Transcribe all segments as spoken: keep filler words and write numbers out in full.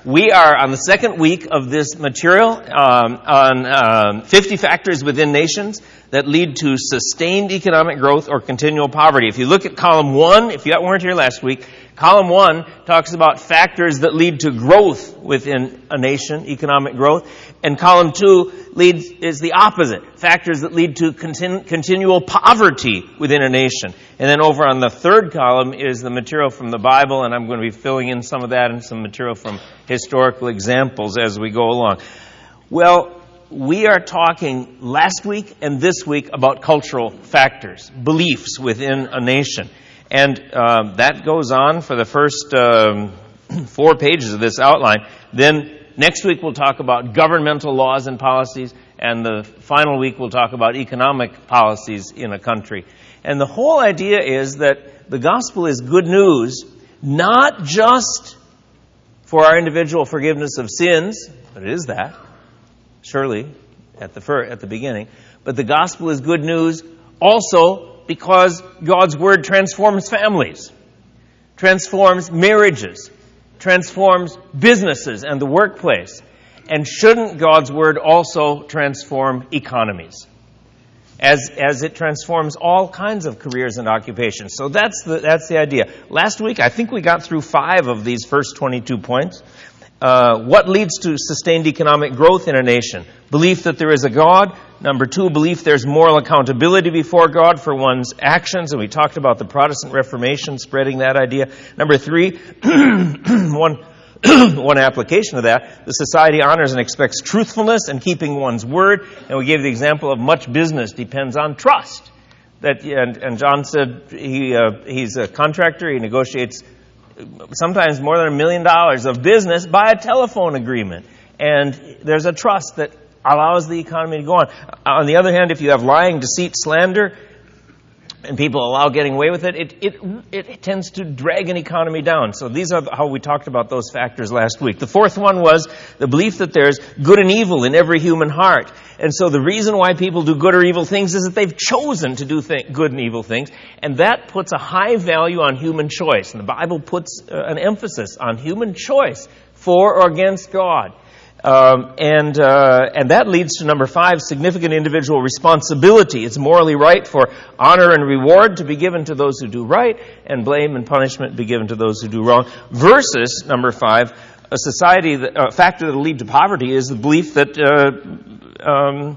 We are on the second week of this material um, on um, fifty factors within nations that lead to sustained economic growth or continual poverty. If you look at column one, if you weren't here last week, column one talks about factors that lead to growth within a nation, economic growth, and column two leads is the opposite, factors that lead to continu- continual poverty within a nation. And then over on the third column is the material from the Bible, and I'm going to be filling in some of that and some material from historical examples as we go along. Well, we are talking last week and this week about cultural factors, beliefs within a nation. And uh, that goes on for the first um, four pages of this outline. Then next week we'll talk about governmental laws and policies, and the final week we'll talk about economic policies in a country. And the whole idea is that the gospel is good news, not just for our individual forgiveness of sins, but it is that, surely, at the fir- at the beginning. But the gospel is good news also because God's word transforms families, transforms marriages, transforms businesses and the workplace. And shouldn't God's word also transform economies, as as it transforms all kinds of careers and occupations? So that's the that's the idea. Last week, I think we got through five of these first twenty-two points. Uh, what leads to sustained economic growth in a nation? Belief that there is a God. Number two, belief there's moral accountability before God for one's actions. And we talked about the Protestant Reformation spreading that idea. Number three, one, one application of that, the society honors and expects truthfulness and keeping one's word. And we gave the example of much business depends on trust. That and, and John said he uh, he's a contractor. He negotiates sometimes more than a million dollars of business by a telephone agreement. And there's a trust that allows the economy to go on. On the other hand, if you have lying, deceit, slander, and people allow getting away with it, it, it, it tends to drag an economy down. So these are how we talked about those factors last week. The fourth one was the belief that there's good and evil in every human heart. And so the reason why people do good or evil things is that they've chosen to do th- good and evil things. And that puts a high value on human choice. And the Bible puts uh, an emphasis on human choice for or against God. Um, and uh, and that leads to number five, significant individual responsibility. It's morally right for honor and reward to be given to those who do right, and blame and punishment be given to those who do wrong. Versus number five, a society that, a factor that will lead to poverty is the belief that uh, um,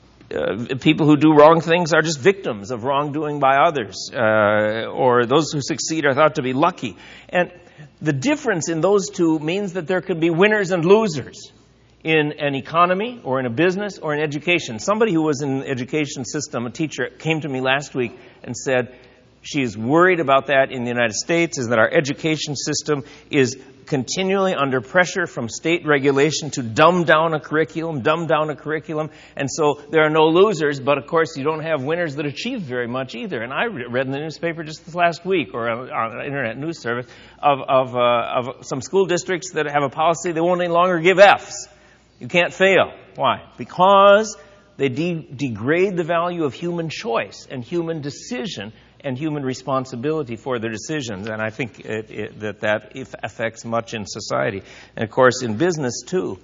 uh, people who do wrong things are just victims of wrongdoing by others, uh, or those who succeed are thought to be lucky. And the difference in those two means that there could be winners and losers in an economy or in a business or in education. Somebody who was in the education system, a teacher, came to me last week and said she is worried about that in the United States, is that our education system is continually under pressure from state regulation to dumb down a curriculum, dumb down a curriculum, and so there are no losers, but of course you don't have winners that achieve very much either. And I read in the newspaper just this last week, or on an internet news service, of, of, uh, of some school districts that have a policy they won't any longer give F's. You can't fail. Why? Because they de- degrade the value of human choice and human decision and human responsibility for their decisions. And I think it, it, that that affects much in society. And, of course, in business, too.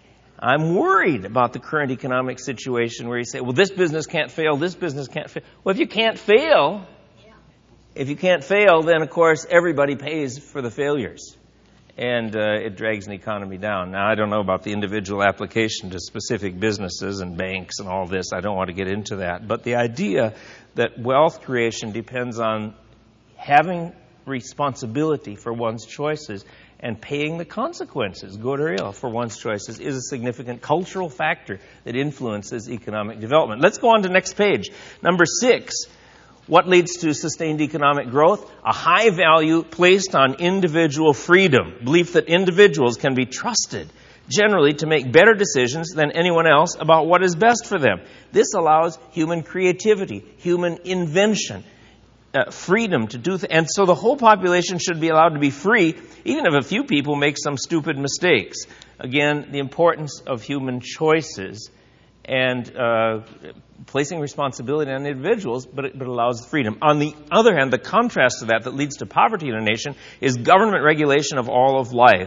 I'm worried about the current economic situation where you say, well, this business can't fail, this business can't fail. Well, if you can't fail, if you can't fail, then, of course, everybody pays for the failures. And uh, it drags an economy down. Now, I don't know about the individual application to specific businesses and banks and all this. I don't want to get into that. But the idea that wealth creation depends on having responsibility for one's choices and paying the consequences, good or ill, for one's choices is a significant cultural factor that influences economic development. Let's go on to the next page. Number six. What leads to sustained economic growth? A high value placed on individual freedom. Belief that individuals can be trusted, generally, to make better decisions than anyone else about what is best for them. This allows human creativity, human invention, uh, freedom to do things. And so the whole population should be allowed to be free, even if a few people make some stupid mistakes. Again, the importance of human choices and uh, placing responsibility on individuals, but it, but it allows freedom. On the other hand, the contrast to that that leads to poverty in a nation is government regulation of all of life.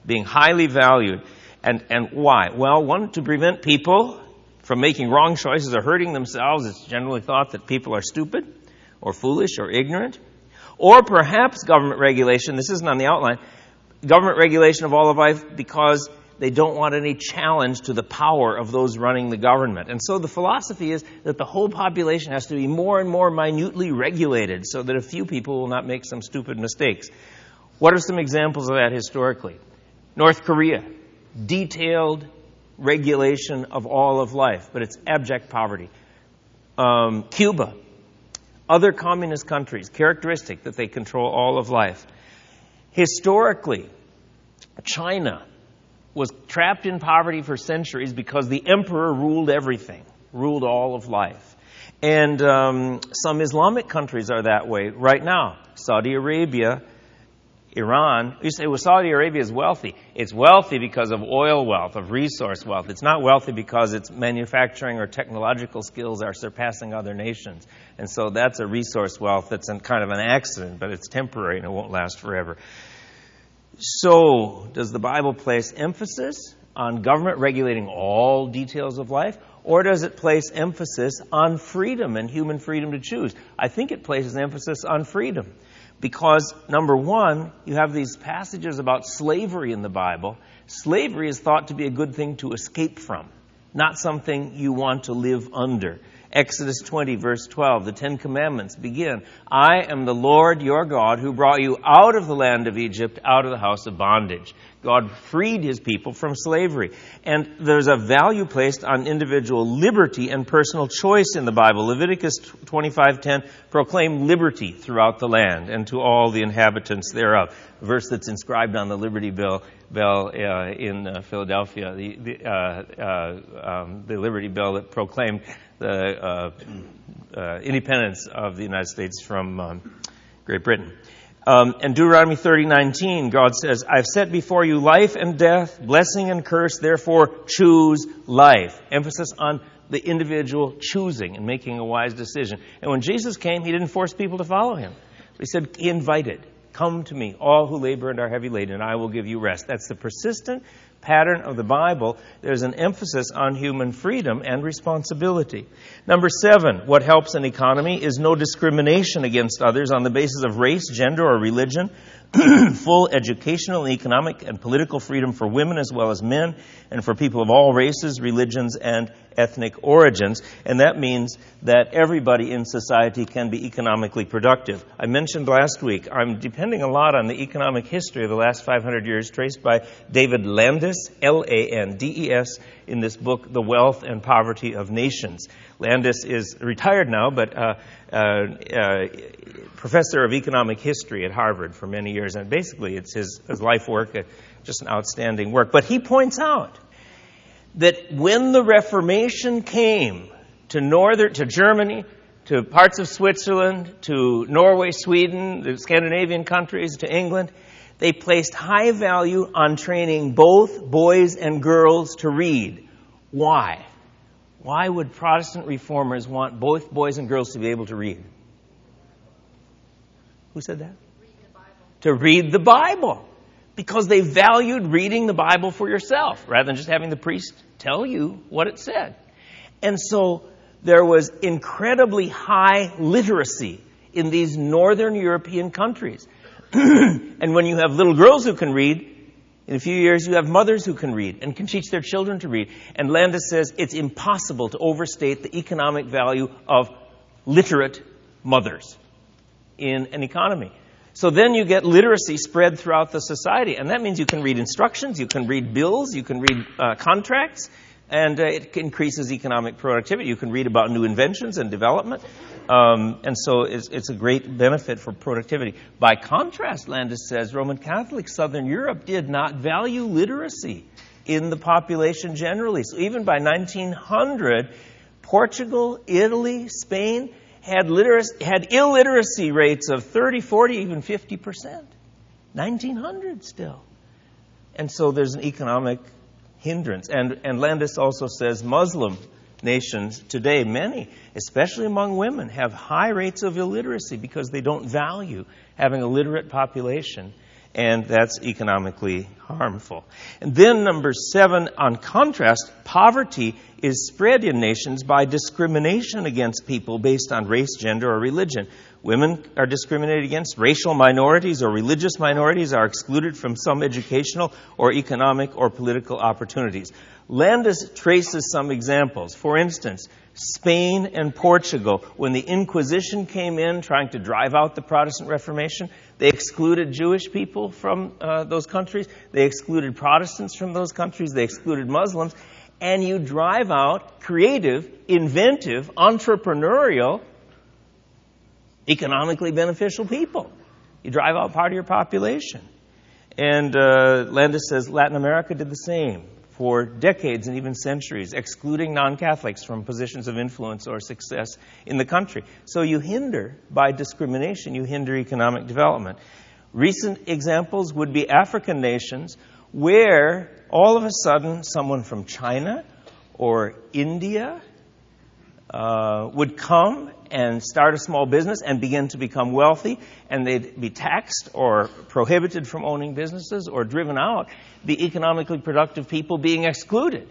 being highly valued. And, and why? Well, one, to prevent people from making wrong choices or hurting themselves. It's generally thought that people are stupid or foolish or ignorant. Or perhaps government regulation, this isn't on the outline, government regulation of all of life because they don't want any challenge to the power of those running the government. And so the philosophy is that the whole population has to be more and more minutely regulated so that a few people will not make some stupid mistakes. What are some examples of that historically? North Korea, detailed regulation of all of life, but it's abject poverty. Um, Cuba, other communist countries, characteristic that they control all of life. Historically, China was trapped in poverty for centuries because the emperor ruled everything, ruled all of life. And um, some Islamic countries are that way right now. Saudi Arabia, Iran. You say, well, Saudi Arabia is wealthy. It's wealthy because of oil wealth, of resource wealth. It's not wealthy because its manufacturing or technological skills are surpassing other nations. And so that's a resource wealth that's an, kind of an accident, but it's temporary and it won't last forever. So, does the Bible place emphasis on government regulating all details of life, or does it place emphasis on freedom and human freedom to choose? I think it places emphasis on freedom because, number one, you have these passages about slavery in the Bible. Slavery is thought to be a good thing to escape from, not something you want to live under. Exodus twenty, verse twelve, the Ten Commandments begin, I am the Lord your God who brought you out of the land of Egypt, out of the house of bondage. God freed his people from slavery. And there's a value placed on individual liberty and personal choice in the Bible. Leviticus twenty-five ten, proclaim liberty throughout the land and to all the inhabitants thereof. A verse that's inscribed on the Liberty Bell, bell uh, in uh, Philadelphia, the, the, uh, uh, um, the Liberty Bell that proclaimed the uh, uh, independence of the United States from um, Great Britain. Um, and Deuteronomy thirty nineteen, God says, I've set before you life and death, blessing and curse, therefore choose life. Emphasis on the individual choosing and making a wise decision. And when Jesus came, he didn't force people to follow him. He said, he invited, come to me, all who labor and are heavy laden, and I will give you rest. That's the persistent pattern of the Bible. There's an emphasis on human freedom and responsibility. Number seven, what helps an economy is no discrimination against others on the basis of race, gender, or religion. Full educational, economic, and political freedom for women as well as men, and for people of all races, religions, and ethnic origins. And that means that everybody in society can be economically productive. I mentioned last week, I'm depending a lot on the economic history of the last five hundred years traced by David Landis, L A N D E S, in this book, The Wealth and Poverty of Nations. Landis is retired now, but uh, uh, uh, professor of economic history at Harvard for many years. And basically, it's his, his life work, uh, just an outstanding work. But he points out that when the Reformation came to northern, to Germany, to parts of Switzerland, to Norway, Sweden, the Scandinavian countries, to England, they placed high value on training both boys and girls to read. Why? Why would Protestant reformers want both boys and girls to be able to read? Who said that? Read the Bible. To read the Bible. Because they valued reading the Bible for yourself, rather than just having the priest tell you what it said. And so there was incredibly high literacy in these northern European countries. And when you have little girls who can read, in a few years you have mothers who can read and can teach their children to read. And Landis says it's impossible to overstate the economic value of literate mothers in an economy. So then you get literacy spread throughout the society. And that means you can read instructions, you can read bills, you can read uh, contracts, and uh, it increases economic productivity. You can read about new inventions and development. Um, and so it's, it's a great benefit for productivity. By contrast, Landis says, Roman Catholic Southern Europe did not value literacy in the population generally. So even by nineteen hundred, Portugal, Italy, Spain had literacy, had illiteracy rates of thirty, forty, even fifty percent. nineteen hundred still. And so there's an economic hindrance. And, and Landis also says Muslim nations today, many, especially among women, have high rates of illiteracy because they don't value having a literate population. and that's economically harmful. And then number seven, on contrast, poverty is spread in nations by discrimination against people based on race, gender, or religion. Women are discriminated against. Racial minorities or religious minorities are excluded from some educational or economic or political opportunities. Landis traces some examples. For instance, Spain and Portugal, when the Inquisition came in trying to drive out the Protestant Reformation, they excluded Jewish people from uh, those countries. They excluded Protestants from those countries. They excluded Muslims. And you drive out creative, inventive, entrepreneurial, economically beneficial people. You drive out part of your population. And uh, Landis says Latin America did the same for decades and even centuries, excluding non-Catholics from positions of influence or success in the country. So you hinder, by discrimination, you hinder economic development. Recent examples would be African nations where all of a sudden someone from China or India uh, would come and start a small business and begin to become wealthy, and they'd be taxed or prohibited from owning businesses or driven out, the economically productive people being excluded.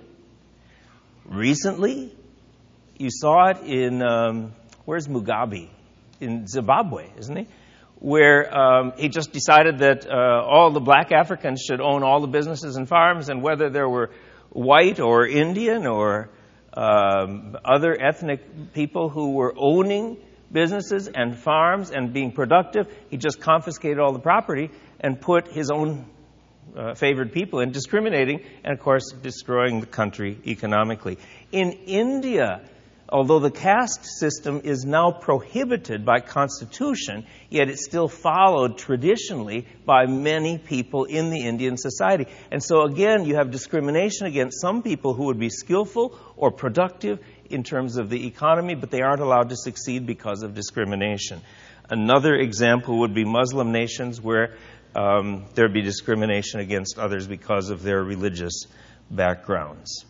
Recently, you saw it in, um, where's Mugabe? In Zimbabwe, isn't he? Where um, he just decided that uh, all the black Africans should own all the businesses and farms, and whether there were white or Indian or um, other ethnic people who were owning businesses and farms and being productive, he just confiscated all the property and put his own uh, favored people in, discriminating and, of course, destroying the country economically. In India, although the caste system is now prohibited by constitution, yet it's still followed traditionally by many people in the Indian society. And so again, you have discrimination against some people who would be skillful or productive in terms of the economy, but they aren't allowed to succeed because of discrimination. Another example would be Muslim nations where um, there'd be discrimination against others because of their religious backgrounds.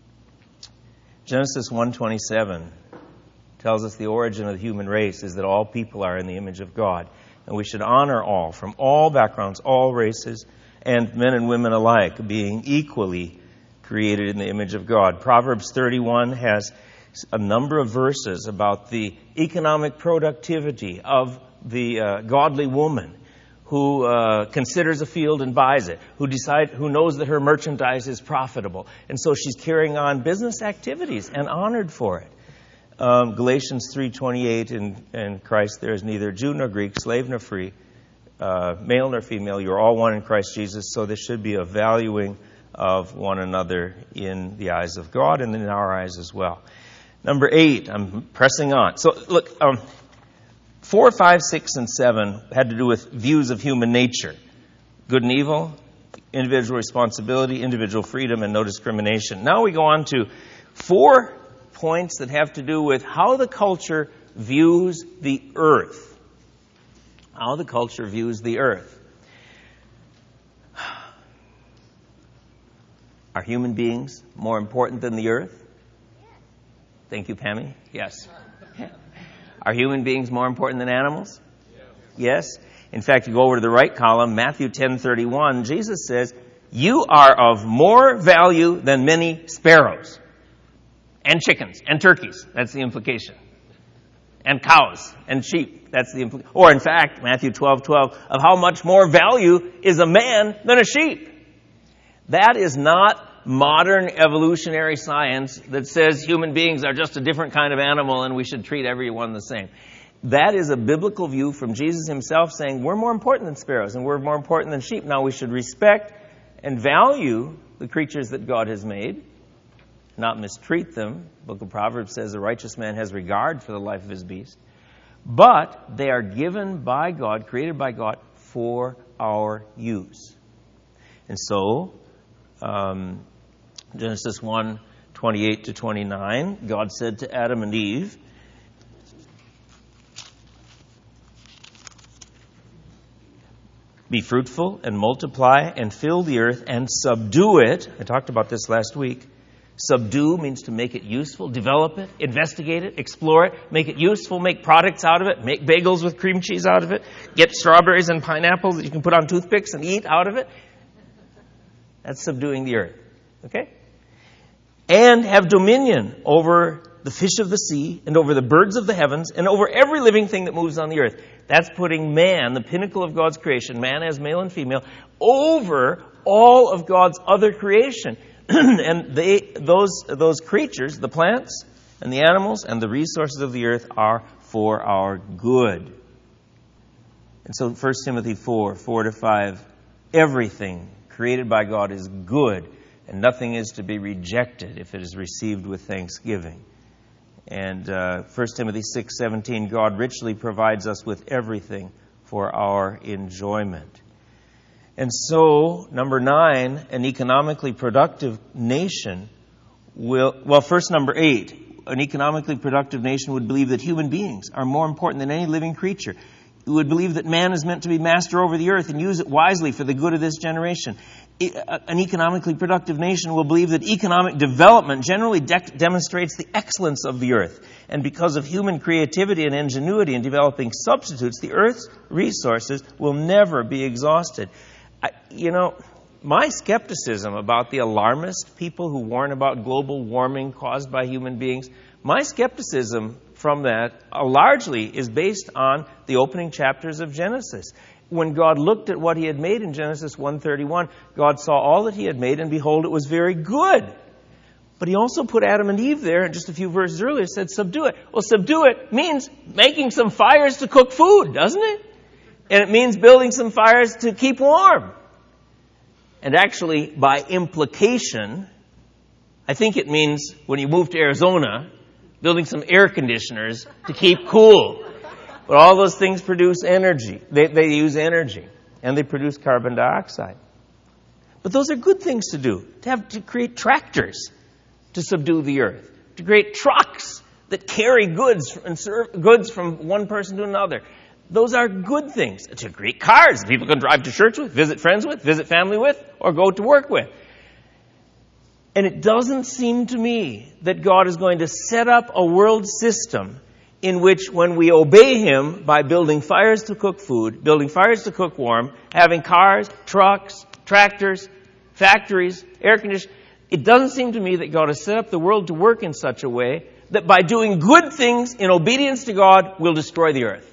Genesis one twenty-seven tells us the origin of the human race is that all people are in the image of God. And we should honor all, from all backgrounds, all races, and men and women alike, being equally created in the image of God. Proverbs thirty-one has a number of verses about the economic productivity of the uh, godly woman who uh, considers a field and buys it, who decide, who knows that her merchandise is profitable. And so she's carrying on business activities and honored for it. Um, Galatians three twenty-eight, in, in Christ there is neither Jew nor Greek, slave nor free, uh, male nor female. You're all one in Christ Jesus. So there should be a valuing of one another in the eyes of God and in our eyes as well. Number eight, I'm pressing on. So look, um, Four, five, six, and seven had to do with views of human nature. Good and evil, individual responsibility, individual freedom, and no discrimination. Now we go on to four points that have to do with how the culture views the earth. How the culture views the earth. Are human beings more important than the earth? Thank you, Pammy. Yes. Are human beings more important than animals? Yes. In fact, you go over to the right column, Matthew ten thirty-one, Jesus says, you are of more value than many sparrows. And chickens, and turkeys. That's the implication. And cows, and sheep. That's the implication. Or in fact, Matthew twelve twelve, of how much more value is a man than a sheep. That is not modern evolutionary science that says human beings are just a different kind of animal and we should treat everyone the same. That is a biblical view from Jesus himself saying we're more important than sparrows and we're more important than sheep. Now we should respect and value the creatures that God has made, not mistreat them. The book of Proverbs says the righteous man has regard for the life of his beast. But they are given by God, created by God, for our use. And so, um, Genesis one twenty-eight to twenty-nine, God said to Adam and Eve, be fruitful and multiply and fill the earth and subdue it. I talked about this last week. Subdue means to make it useful, develop it, investigate it, explore it, make it useful, make products out of it, make bagels with cream cheese out of it, get strawberries and pineapples that you can put on toothpicks and eat out of it. That's subduing the earth. Okay? And have dominion over the fish of the sea and over the birds of the heavens and over every living thing that moves on the earth. That's putting man, the pinnacle of God's creation, man as male and female, over all of God's other creation. And they, those, those creatures, the plants and the animals and the resources of the earth are for our good. And so First Timothy four, four to five, everything created by God is good, and nothing is to be rejected if it is received with thanksgiving. And uh, First Timothy six, seventeen, God richly provides us with everything for our enjoyment. And so, number nine, an economically productive nation will, well, first number eight, an economically productive nation would believe that human beings are more important than any living creature. It would believe that man is meant to be master over the earth and use it wisely for the good of this generation. An economically productive nation will believe that economic development generally de- demonstrates the excellence of the earth. And because of human creativity and ingenuity in developing substitutes, the earth's resources will never be exhausted. I, you know, my skepticism about the alarmist people who warn about global warming caused by human beings, my skepticism from that uh, largely is based on the opening chapters of Genesis. When God looked at what he had made in Genesis one thirty-one, God saw all that he had made, and behold, it was very good. But he also put Adam and Eve there, and just a few verses earlier said, subdue it. Well, subdue it means making some fires to cook food, doesn't it? And it means building some fires to keep warm. And actually, by implication, I think it means when you move to Arizona, building some air conditioners to keep cool. But all those things produce energy. They, they use energy. And they produce carbon dioxide. But those are good things to do. To have to create tractors to subdue the earth. To create trucks that carry goods and serve goods from one person to another. Those are good things. To create cars that people can drive to church with, visit friends with, visit family with, or go to work with. And it doesn't seem to me that God is going to set up a world system in which when we obey him by building fires to cook food, building fires to cook warm, having cars, trucks, tractors, factories, air conditioning, it doesn't seem to me that God has set up the world to work in such a way that by doing good things in obedience to God, we'll destroy the earth.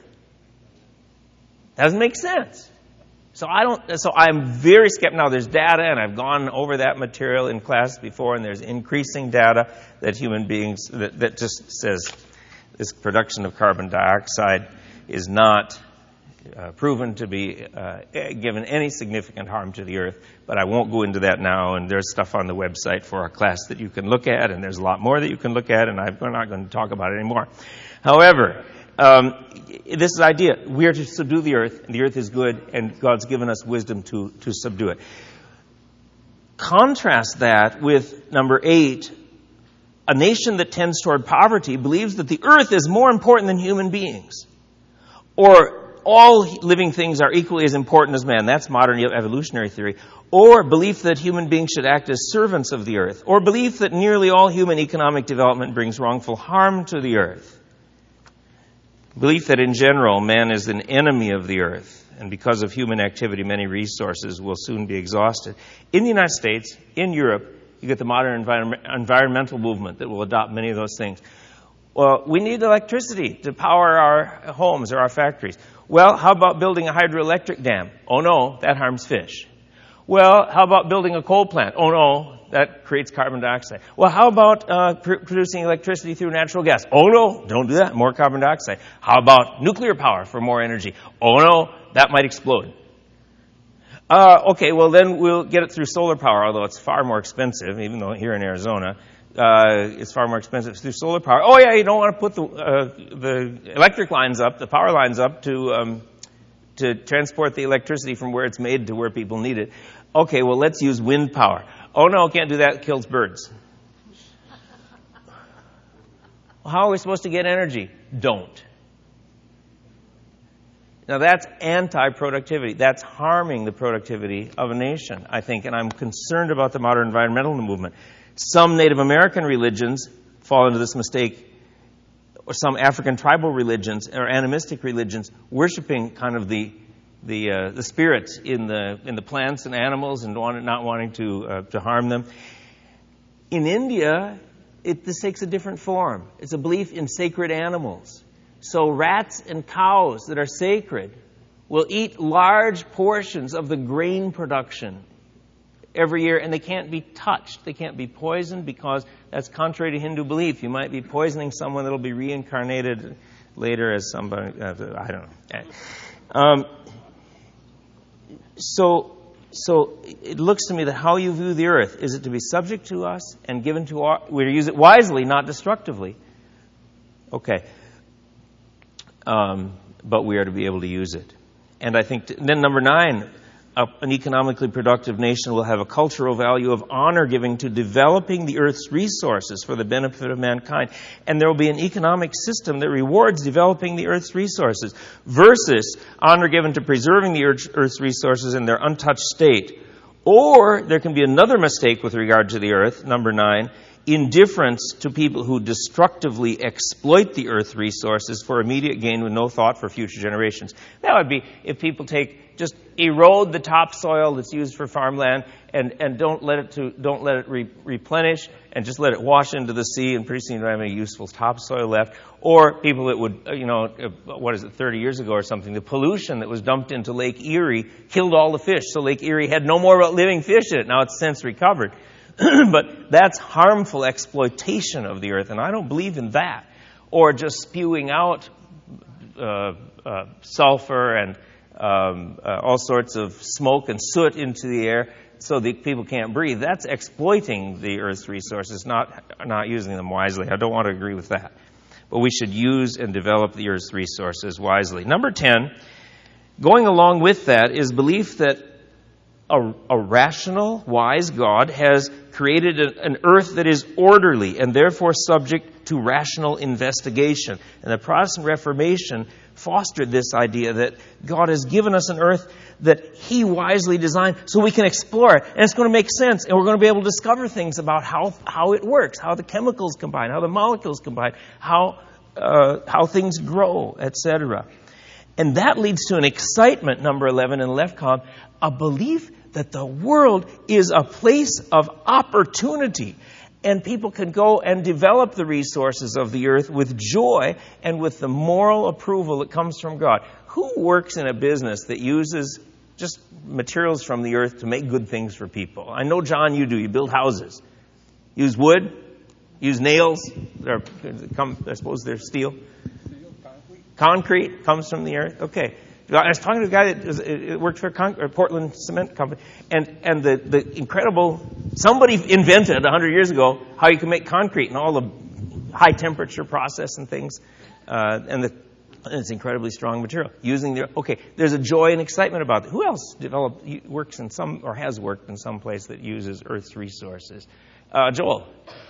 Doesn't make sense. So I don't. So I'm very skeptical. Now there's data, and I've gone over that material in class before, and there's increasing data that human beings that, that just says this production of carbon dioxide is not uh, proven to be uh, given any significant harm to the earth. But I won't go into that now. And there's stuff on the website for our class that you can look at, and there's a lot more that you can look at, and I'm not going to talk about it anymore. However, Um, this is the idea. We are to subdue the earth, and the earth is good, and God's given us wisdom to, to subdue it. Contrast that with number eight. A nation that tends toward poverty believes that the earth is more important than human beings. Or all living things are equally as important as man. That's modern evolutionary theory. Or belief that human beings should act as servants of the earth. Or belief that nearly all human economic development brings wrongful harm to the earth. Belief that in general, man is an enemy of the earth, and because of human activity, many resources will soon be exhausted. In the United States, in Europe, you get the modern environment, environmental movement that will adopt many of those things. Well, we need electricity to power our homes or our factories. Well, how about building a hydroelectric dam? Oh no, that harms fish. Well, how about building a coal plant? Oh no, that creates carbon dioxide. Well, how about uh, pr- producing electricity through natural gas? Oh no, don't do that, more carbon dioxide. How about nuclear power for more energy? Oh no, that might explode. Uh, okay, well then we'll get it through solar power, although it's far more expensive, even though here in Arizona, uh, it's far more expensive through solar power. Oh yeah, you don't want to put the, uh, the electric lines up, the power lines up to, um, to transport the electricity from where it's made to where people need it. Okay, well let's use wind power. Oh no, can't do that, it kills birds. Well, how are we supposed to get energy? Don't. Now that's anti-productivity. That's harming the productivity of a nation, I think, and I'm concerned about the modern environmental movement. Some Native American religions fall into this mistake, or some African tribal religions or animistic religions, worshiping kind of the the uh, the spirits in the in the plants and animals and want, not wanting to uh, to harm them. In India, it, this takes a different form. It's a belief in sacred animals. So rats and cows that are sacred will eat large portions of the grain production every year, and they can't be touched. They can't be poisoned because that's contrary to Hindu belief. You might be poisoning someone that will be reincarnated later as somebody, uh, I don't know. Um, so, so it looks to me that how you view the earth, is it to be subject to us and given to our, we're to use it wisely, not destructively. Okay. Um, but we are to be able to use it. And I think, t- then number nine, uh, an economically productive nation will have a cultural value of honor giving to developing the earth's resources for the benefit of mankind. And there will be an economic system that rewards developing the earth's resources versus honor given to preserving the earth's, earth's resources in their untouched state. Or there can be another mistake with regard to the earth, number nine, indifference to people who destructively exploit the earth resources for immediate gain with no thought for future generations. That would be if people take, just erode the topsoil that's used for farmland and, and don't let it to don't let it re- replenish and just let it wash into the sea, and pretty soon you don't have any useful topsoil left. Or people that would, you know, what is it, thirty years ago or something, the pollution that was dumped into Lake Erie killed all the fish, so Lake Erie had no more living fish in it. Now it's since recovered. But that's harmful exploitation of the earth, and I don't believe in that. Or just spewing out uh, uh, sulfur and um, uh, all sorts of smoke and soot into the air so that people can't breathe. That's exploiting the earth's resources, not not using them wisely. I don't want to agree with that. But we should use and develop the earth's resources wisely. Number ten, going along with that is belief that A, a rational, wise God has created a, an earth that is orderly and therefore subject to rational investigation. And the Protestant Reformation fostered this idea that God has given us an earth that He wisely designed so we can explore it. And it's going to make sense. And we're going to be able to discover things about how, how it works, how the chemicals combine, how the molecules combine, how, uh, how things grow, et cetera. And that leads to an excitement, number eleven in the left column, a belief that the world is a place of opportunity. And people can go and develop the resources of the earth with joy and with the moral approval that comes from God. Who works in a business that uses just materials from the earth to make good things for people? I know, John, you do. You build houses. Use wood? Use nails? They're, come, I suppose they're steel. Concrete comes from the earth? Okay. I was talking to a guy that worked for a, con- a Portland cement company, and, and the, the incredible, somebody invented one hundred years ago how you can make concrete and all the high temperature process and things, uh, and, the, and it's incredibly strong material. Using the, okay, there's a joy and excitement about it. Who else developed, works in some, or has worked in some place that uses Earth's resources? Uh, Joel?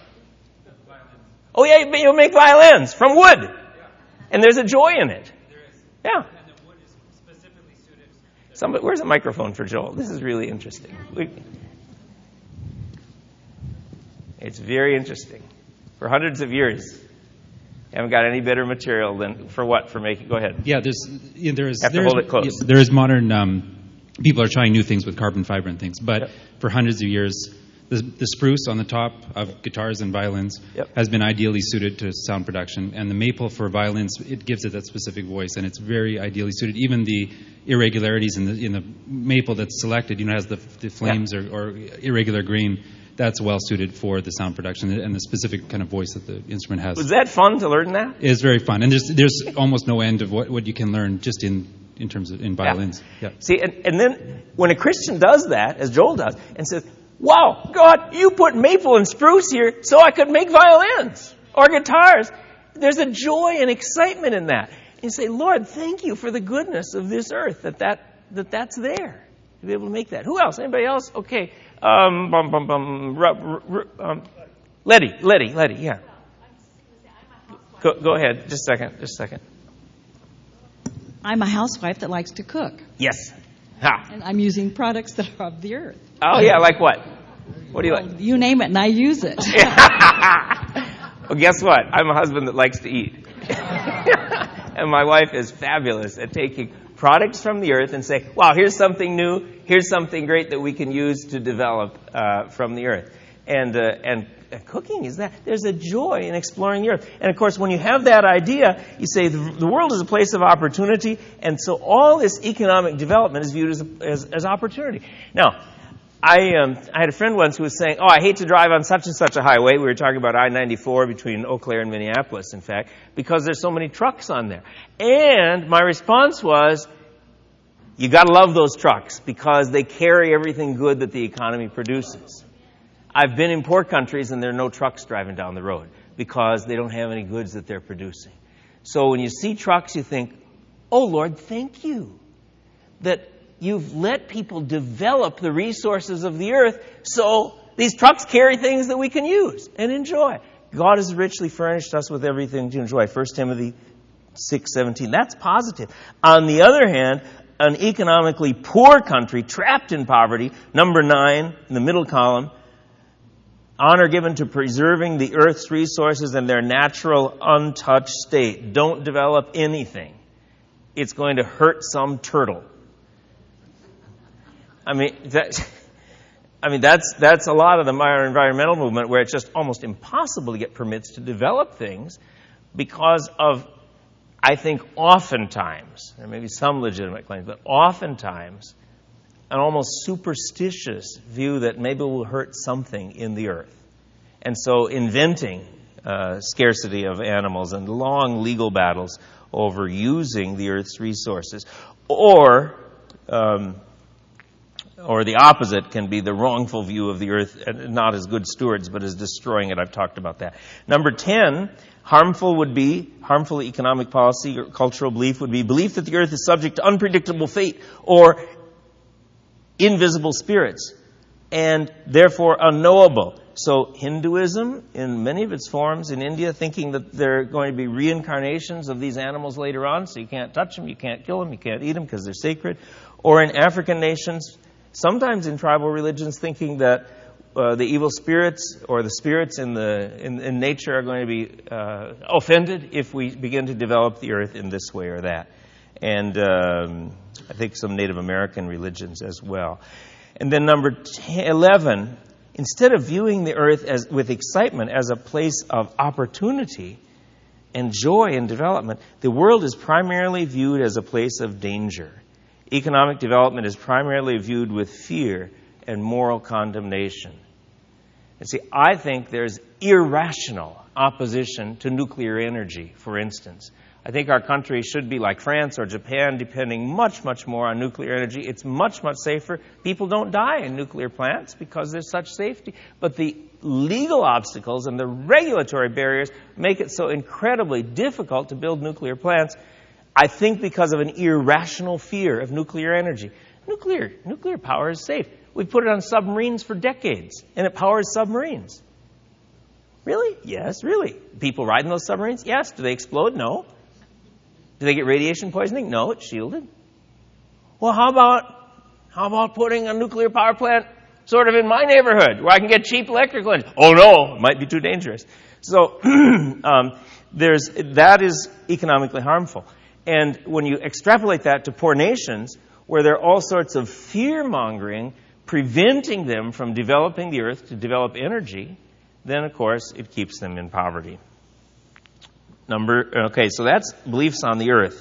Oh yeah, you make violins from wood. And there's a joy in it. Yeah. Somebody, where's a microphone for Joel? This is really interesting. We, it's very interesting. For hundreds of years, you haven't got any better material than for what? For making. Go ahead. Yeah, there's yeah, there's have to there's, hold it close. There is modern um, people are trying new things with carbon fiber and things, but yep. for hundreds of years, the, the spruce on the top of guitars and violins yep. has been ideally suited to sound production, and the maple for violins, it gives it that specific voice, and it's very ideally suited. Even the irregularities in the in the maple that's selected, you know, has the, the flames yeah. or, or irregular green, that's well suited for the sound production and the specific kind of voice that the instrument has. Was that fun to learn that? It's very fun, and there's there's almost no end of what, what you can learn just in, in terms of in violins. Yeah. yeah. See, and, and then when a Christian does that, as Joel does, and says, "Wow, God, you put maple and spruce here so I could make violins or guitars," there's a joy and excitement in that. You say, Lord, thank you for the goodness of this earth, that, that, that that's there, to be able to make that. Who else? Anybody else? Okay. Um, bum, bum, bum, r- r- um, Letty, Letty, Letty, yeah. Go, go ahead. Just a second. Just a second. I'm a housewife that likes to cook. Yes. Ha. And I'm using products that are of the earth. Oh, yeah, like what? What do you well, like? You name it, and I use it. Well, guess what? I'm a husband that likes to eat. And my wife is fabulous at taking products from the earth and say, wow, here's something new, here's something great that we can use to develop uh, from the earth. And, uh, and uh, cooking is that. There's a joy in exploring the earth. And, of course, when you have that idea, you say the, the world is a place of opportunity, and so all this economic development is viewed as, as, as opportunity. Now, I, um, I had a friend once who was saying, oh, I hate to drive on such and such a highway. We were talking about I ninety-four between Eau Claire and Minneapolis, in fact, because there's so many trucks on there. And my response was, you got to love those trucks because they carry everything good that the economy produces. I've been in poor countries and there are no trucks driving down the road because they don't have any goods that they're producing. So when you see trucks, you think, oh, Lord, thank you that you've let people develop the resources of the earth so these trucks carry things that we can use and enjoy. God has richly furnished us with everything to enjoy. First Timothy six seventeen. That's positive. On the other hand, an economically poor country trapped in poverty, number nine in the middle column, honor given to preserving the earth's resources in their natural, untouched state. Don't develop anything. It's going to hurt some turtle. I mean, that, I mean that's that's a lot of the modern environmental movement where it's just almost impossible to get permits to develop things because of, I think, oftentimes, there may be some legitimate claims, but oftentimes an almost superstitious view that maybe we'll hurt something in the earth. And so inventing uh, scarcity of animals and long legal battles over using the earth's resources. Or... Um, Or the opposite can be the wrongful view of the earth, not as good stewards, but as destroying it. I've talked about that. Number ten, harmful would be, harmful economic policy or cultural belief would be belief that the earth is subject to unpredictable fate or invisible spirits and therefore unknowable. So Hinduism, in many of its forms in India, thinking that there are going to be reincarnations of these animals later on, so you can't touch them, you can't kill them, you can't eat them because they're sacred. Or in African nations, sometimes in tribal religions, thinking that uh, the evil spirits or the spirits in the in, in nature are going to be uh, offended if we begin to develop the earth in this way or that. And um, I think some Native American religions as well. And then number ten, eleven, instead of viewing the earth as with excitement as a place of opportunity and joy and development, the world is primarily viewed as a place of danger. Economic development is primarily viewed with fear and moral condemnation. And see, I think there's irrational opposition to nuclear energy, for instance. I think our country should be like France or Japan, depending much, much more on nuclear energy. It's much, much safer. People don't die in nuclear plants because there's such safety. But the legal obstacles and the regulatory barriers make it so incredibly difficult to build nuclear plants, I think because of an irrational fear of nuclear energy. Nuclear, nuclear power is safe. We've put it on submarines for decades, and it powers submarines. Really? Yes, really. People ride in those submarines? Yes. Do they explode? No. Do they get radiation poisoning? No, it's shielded. Well, how about how about putting a nuclear power plant sort of in my neighborhood where I can get cheap electrical energy? Oh, no, it might be too dangerous. So um, there's that is economically harmful. And when you extrapolate that to poor nations, where there are all sorts of fear-mongering, preventing them from developing the earth to develop energy, then, of course, it keeps them in poverty. Number, okay, so that's beliefs on the earth.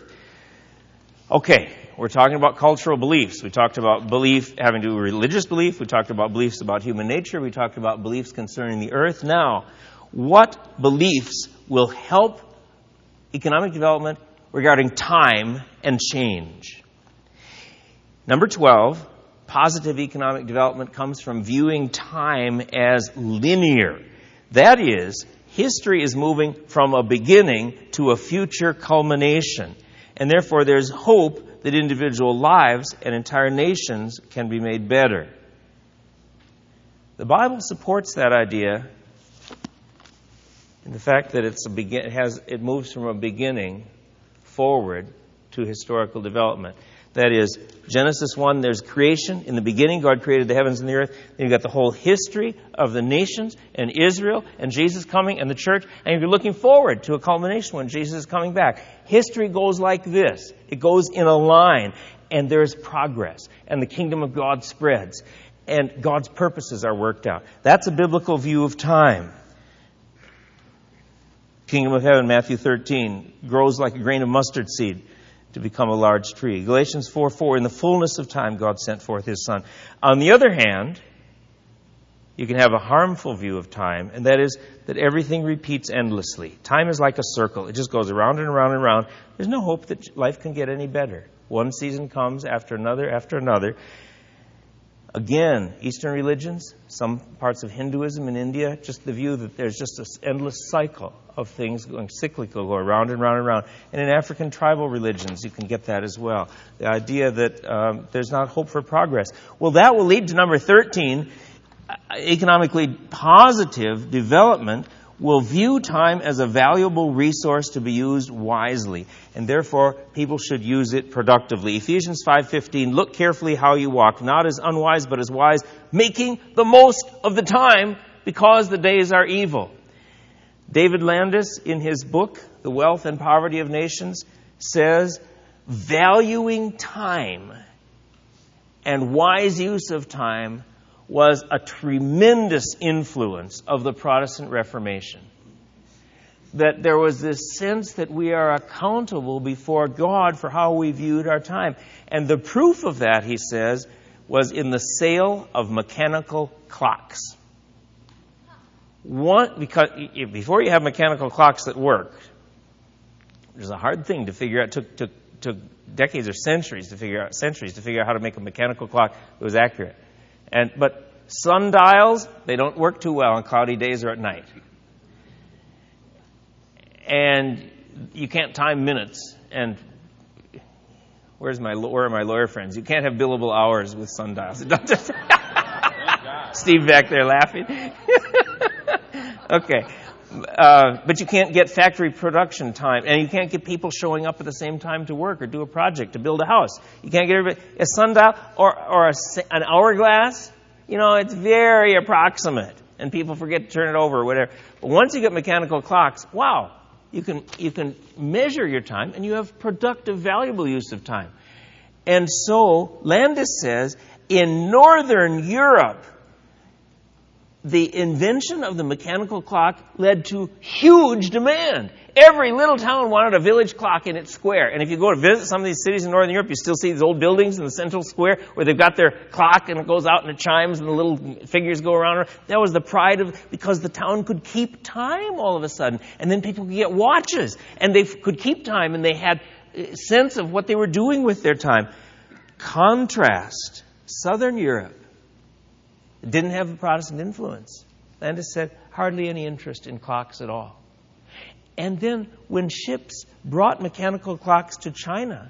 Okay, we're talking about cultural beliefs. We talked about belief having to do with religious belief. We talked about beliefs about human nature. We talked about beliefs concerning the earth. Now, what beliefs will help economic development regarding time and change? Number twelve, positive economic development comes from viewing time as linear. That is, history is moving from a beginning to a future culmination. And therefore, there's hope that individual lives and entire nations can be made better. The Bible supports that idea in the fact that it's a begin- it has it moves from a beginning forward to historical development. That is, Genesis one, there's creation. In the beginning, God created the heavens and the earth. Then you've got the whole history of the nations and Israel and Jesus coming and the church. And you're looking forward to a culmination when Jesus is coming back. History goes like this. It goes in a line. And there's progress. And the kingdom of God spreads. And God's purposes are worked out. That's a biblical view of time. Kingdom of heaven, Matthew thirteen, grows like a grain of mustard seed to become a large tree. Galatians four four, in the fullness of time, God sent forth His Son. On the other hand, you can have a harmful view of time, and that is that everything repeats endlessly. Time is like a circle. It just goes around and around and around. There's no hope that life can get any better. One season comes after another after another. Again, Eastern religions, some parts of Hinduism in India, just the view that there's just this endless cycle of things going cyclical, go around and round and round. And in African tribal religions, you can get that as well. The idea that um, there's not hope for progress. Well, that will lead to number thirteen. Economically positive development will view time as a valuable resource to be used wisely, and therefore people should use it productively. Ephesians five fifteen, look carefully how you walk, not as unwise but as wise, making the most of the time because the days are evil. David Landis, in his book, The Wealth and Poverty of Nations, says, valuing time and wise use of time was a tremendous influence of the Protestant Reformation. That there was this sense that we are accountable before God for how we viewed our time. And the proof of that, he says, was in the sale of mechanical clocks. One, because before you have mechanical clocks that work, there's a hard thing to figure out. It took, took, took decades or centuries to figure out centuries to figure out how to make a mechanical clock that was accurate. And but sundials, they don't work too well on cloudy days or at night. And you can't time minutes. And where's my where are my lawyer friends? You can't have billable hours with sundials. It doesn't. Steve back there laughing. Okay. Uh, but you can't get factory production time, and you can't get people showing up at the same time to work or do a project, to build a house. You can't get everybody. A sundial or, or a, an hourglass, you know, it's very approximate, and people forget to turn it over or whatever. But once you get mechanical clocks, wow, you can you can measure your time, and you have productive, valuable use of time. And so Landis says, in Northern Europe, the invention of the mechanical clock led to huge demand. Every little town wanted a village clock in its square. And if you go to visit some of these cities in Northern Europe, you still see these old buildings in the central square where they've got their clock and it goes out and it chimes and the little figures go around. That was the pride of, because the town could keep time all of a sudden. And then people could get watches and they could keep time and they had a sense of what they were doing with their time. Contrast, Southern Europe didn't have the Protestant influence. Landis said, hardly any interest in clocks at all. And then when ships brought mechanical clocks to China,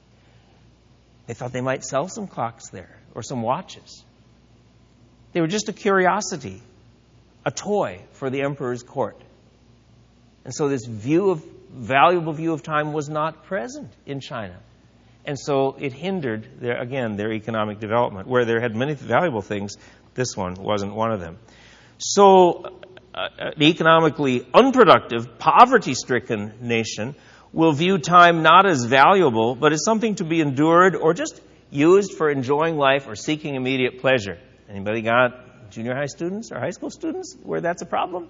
they thought they might sell some clocks there or some watches. They were just a curiosity, a toy for the emperor's court. And so this view of valuable view of time was not present in China. And so it hindered, their, again, their economic development. Where there had many valuable things, this one wasn't one of them. So uh, an economically unproductive, poverty-stricken nation will view time not as valuable, but as something to be endured or just used for enjoying life or seeking immediate pleasure. Anybody got junior high students or high school students where that's a problem?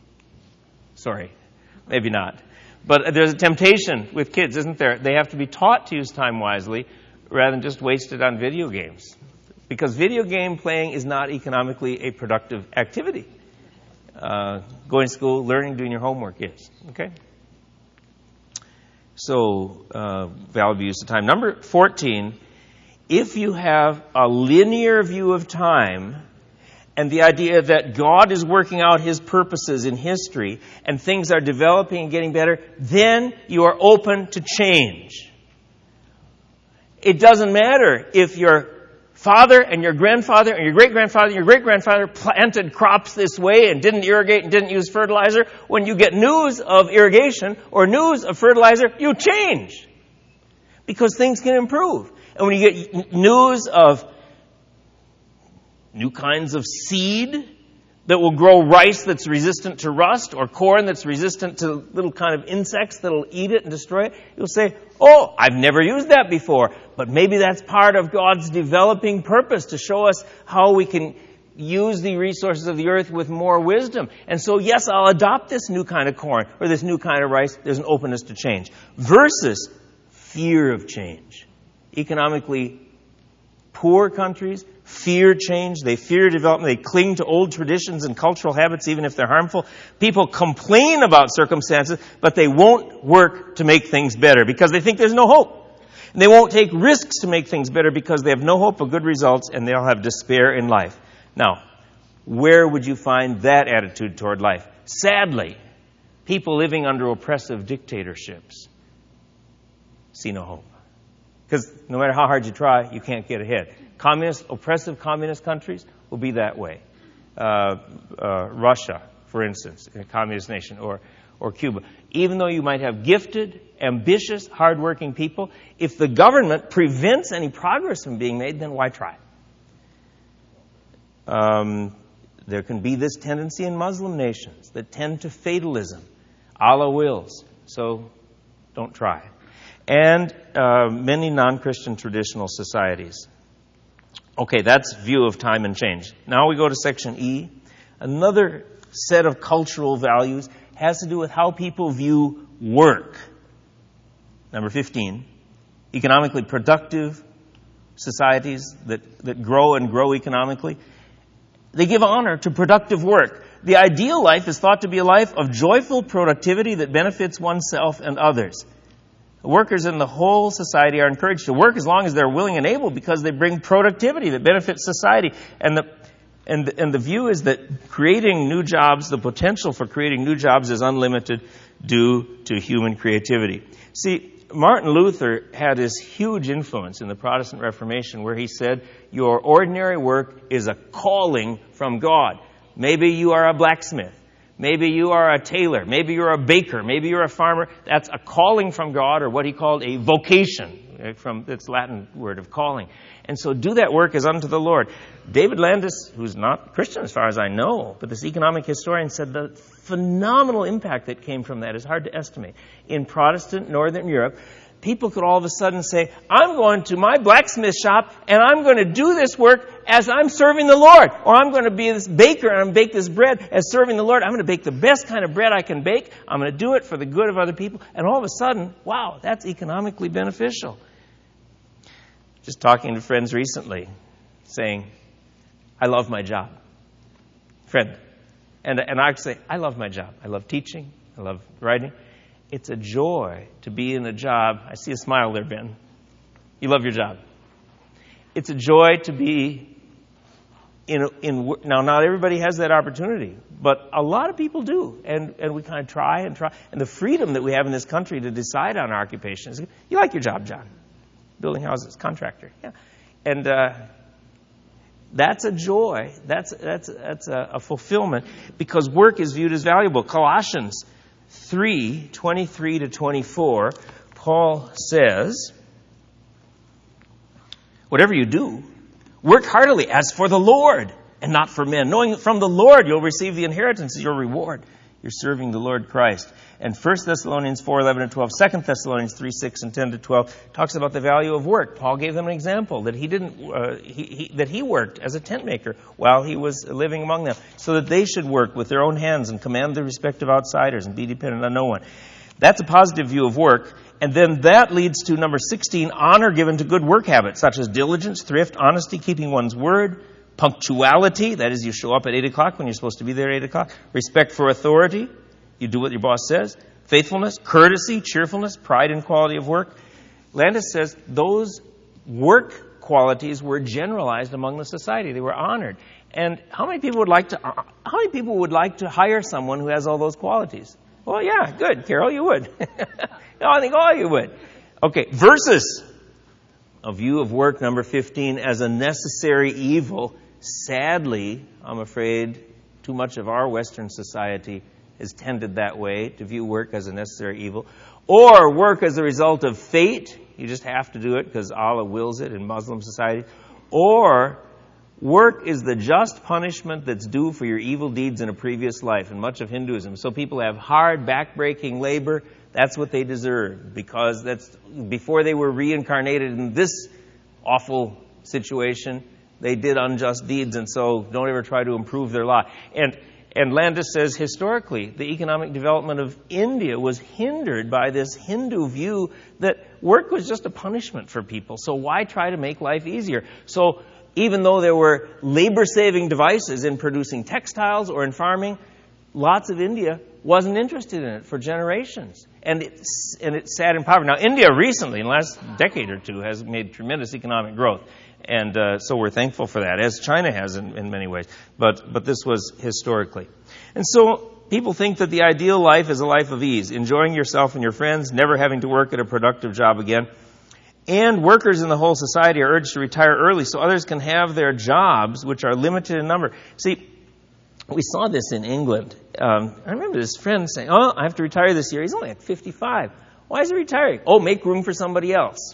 Sorry, maybe not. But there's a temptation with kids, isn't there? They have to be taught to use time wisely rather than just waste it on video games. Because video game playing is not economically a productive activity. Uh, going to school, learning, doing your homework is. Okay? So, uh, valuable use of time. Number fourteen, if you have a linear view of time and the idea that God is working out His purposes in history and things are developing and getting better, then you are open to change. It doesn't matter if your father and your grandfather and your great-grandfather and your great-grandfather planted crops this way and didn't irrigate and didn't use fertilizer. When you get news of irrigation or news of fertilizer, you change. because things can improve. And when you get news of new kinds of seed that will grow rice that's resistant to rust, or corn that's resistant to little kind of insects that'll eat it and destroy it, you'll say, oh, I've never used that before. But maybe that's part of God's developing purpose to show us how we can use the resources of the earth with more wisdom. And so, yes, I'll adopt this new kind of corn or this new kind of rice. There's an openness to change. Versus fear of change. Economically poor countries fear change. They fear development. They cling to old traditions and cultural habits even if they're harmful. People complain about circumstances, but they won't work to make things better because they think there's no hope. And they won't take risks to make things better because they have no hope of good results, and they'll have despair in life. Now, where would you find that attitude toward life? Sadly, people living under oppressive dictatorships see no hope. Because no matter how hard you try, you can't get ahead. Communist, oppressive communist countries will be that way. Uh, uh, Russia, for instance, a communist nation, or, or Cuba. Even though you might have gifted, ambitious, hardworking people, if the government prevents any progress from being made, then why try? Um, there can be this tendency in Muslim nations that tend to fatalism. Allah wills, so don't try. And uh, many non-Christian traditional societies. Okay, that's view of time and change. Now we go to section E. Another set of cultural values has to do with how people view work. Number fifteen, economically productive societies that, that grow and grow economically. They give honor to productive work. The ideal life is thought to be a life of joyful productivity that benefits oneself and others. Workers in the whole society are encouraged to work as long as they're willing and able because they bring productivity that benefits society. And the, and, the, and the view is that creating new jobs, the potential for creating new jobs is unlimited due to human creativity. See, Martin Luther had this huge influence in the Protestant Reformation where he said, your ordinary work is a calling from God. Maybe you are a blacksmith. Maybe you are a tailor. Maybe you're a baker. Maybe you're a farmer. That's a calling from God, or what he called a vocation, from its Latin word of calling. And so do that work as unto the Lord. David Landis, who's not Christian as far as I know, but this economic historian, said the phenomenal impact that came from that is hard to estimate. In Protestant Northern Europe, people could all of a sudden say, I'm going to my blacksmith shop and I'm going to do this work as I'm serving the Lord. Or I'm going to be this baker and I'm going to bake this bread as serving the Lord. I'm going to bake the best kind of bread I can bake. I'm going to do it for the good of other people. And all of a sudden, wow, that's economically beneficial. Just talking to friends recently, saying, I love my job. Friend. And, and I say, I love my job. I love teaching. I love writing. It's a joy to be in a job. I see a smile there, Ben. You love your job. It's a joy to be in, in now, not everybody has that opportunity, but a lot of people do. And, and we kind of try and try. And the freedom that we have in this country to decide on our occupations. You like your job, John. Building houses, contractor. Yeah. And uh, that's a joy. That's, that's, that's a, a fulfillment because work is viewed as valuable. Colossians three, twenty-three to twenty-four, Paul says, whatever you do, work heartily as for the Lord and not for men, knowing that from the Lord you'll receive the inheritance as your reward. You're serving the Lord Christ. And First Thessalonians four, eleven and twelve, Second Thessalonians three, six and ten to twelve talks about the value of work. Paul gave them an example that he didn't, uh, he, he, that he worked as a tent maker while he was living among them, so that they should work with their own hands and command the respect of outsiders and be dependent on no one. That's a positive view of work. And then that leads to number sixteen, honor given to good work habits, such as diligence, thrift, honesty, keeping one's word, punctuality, that is, you show up at eight o'clock when you're supposed to be there at eight o'clock, respect for authority, you do what your boss says, faithfulness, courtesy, cheerfulness, pride in quality of work. Landis says those work qualities were generalized among the society. They were honored. And how many people would like to, how many people would like to hire someone who has all those qualities? Well, yeah, good, Carol, you would. No, I think all you would. Okay, versus a view of work, number fifteen, as a necessary evil. Sadly, I'm afraid too much of our Western society has tended that way, to view work as a necessary evil. Or work as a result of fate. You just have to do it because Allah wills it in Muslim society. Or work is the just punishment that's due for your evil deeds in a previous life, in much of Hinduism. So people have hard, back-breaking labor. That's what they deserve, because that's before they were reincarnated in this awful situation, they did unjust deeds, and so don't ever try to improve their lot. And and Landis says historically, the economic development of India was hindered by this Hindu view that work was just a punishment for people. So why try to make life easier? So even though there were labor-saving devices in producing textiles or in farming, lots of India wasn't interested in it for generations. And it's, and it sat in poverty. Now, India recently, in the last decade or two, has made tremendous economic growth. And uh, so we're thankful for that, as China has in, in many ways. But, but this was historically. And so people think that the ideal life is a life of ease, enjoying yourself and your friends, never having to work at a productive job again. And workers in the whole society are urged to retire early so others can have their jobs, which are limited in number. See, we saw this in England. Um, I remember this friend saying, oh, I have to retire this year. He's only like fifty-five. Why is he retiring? Oh, make room for somebody else.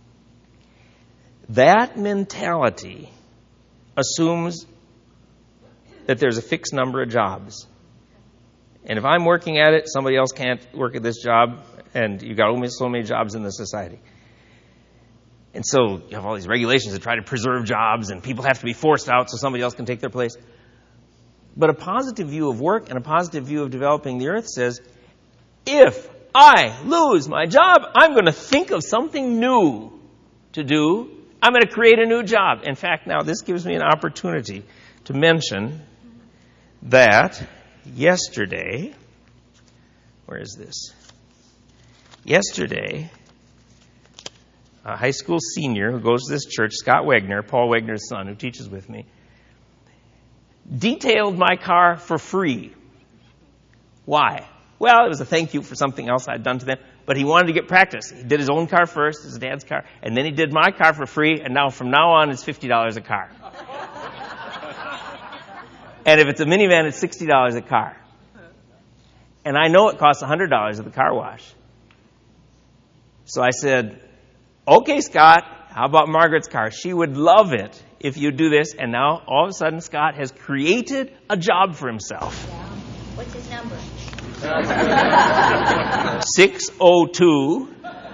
That mentality assumes that there's a fixed number of jobs. And if I'm working at it, somebody else can't work at this job, and you've got only so many jobs in the society. And so you have all these regulations that try to preserve jobs, and people have to be forced out so somebody else can take their place. But a positive view of work and a positive view of developing the earth says, if I lose my job, I'm going to think of something new to do. I'm going to create a new job. In fact, now this gives me an opportunity to mention that yesterday, where is this? Yesterday, a high school senior who goes to this church, Scott Wagner, Paul Wagner's son, who teaches with me, detailed my car for free. Why? Well, it was a thank you for something else I'd done to them, but he wanted to get practice. He did his own car first, his dad's car, and then he did my car for free, and now from now on it's fifty dollars a car. And if it's a minivan, it's sixty dollars a car. And I know it costs one hundred dollars at the car wash. So I said, okay, Scott, how about Margaret's car? She would love it if you do this. And now, all of a sudden, Scott has created a job for himself. Yeah. What's his number? six oh two,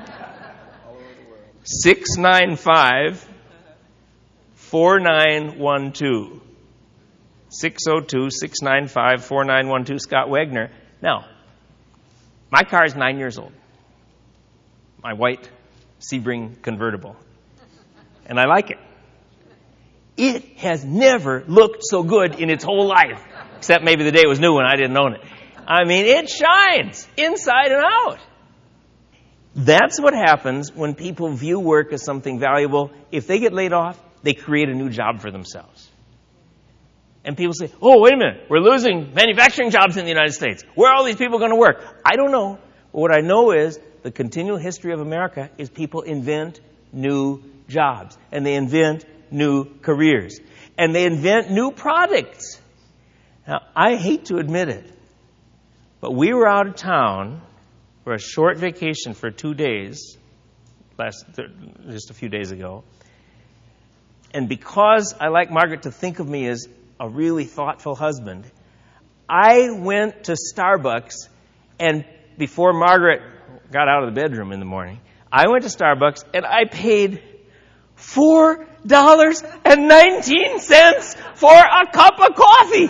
six nine five, four nine one two. six oh two, six nine five, four nine one two, Scott Wagner. Now, my car is nine years old. My white Sebring convertible. And I like it. It has never looked so good in its whole life. Except maybe the day it was new and I didn't own it. I mean, it shines inside and out. That's what happens when people view work as something valuable. If they get laid off, they create a new job for themselves. And people say, oh, wait a minute, we're losing manufacturing jobs in the United States. Where are all these people going to work? I don't know. But what I know is the continual history of America is people invent new jobs. And they invent new careers. And they invent new products. Now, I hate to admit it, but we were out of town for a short vacation for two days, last just a few days ago. And because I like Margaret to think of me as a really thoughtful husband, I went to Starbucks, and before Margaret got out of the bedroom in the morning, I went to Starbucks and I paid four dollars and nineteen cents for a cup of coffee.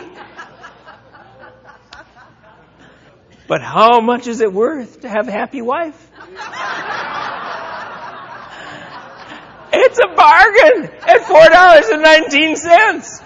But how much is it worth to have a happy wife? It's a bargain at four dollars and nineteen cents.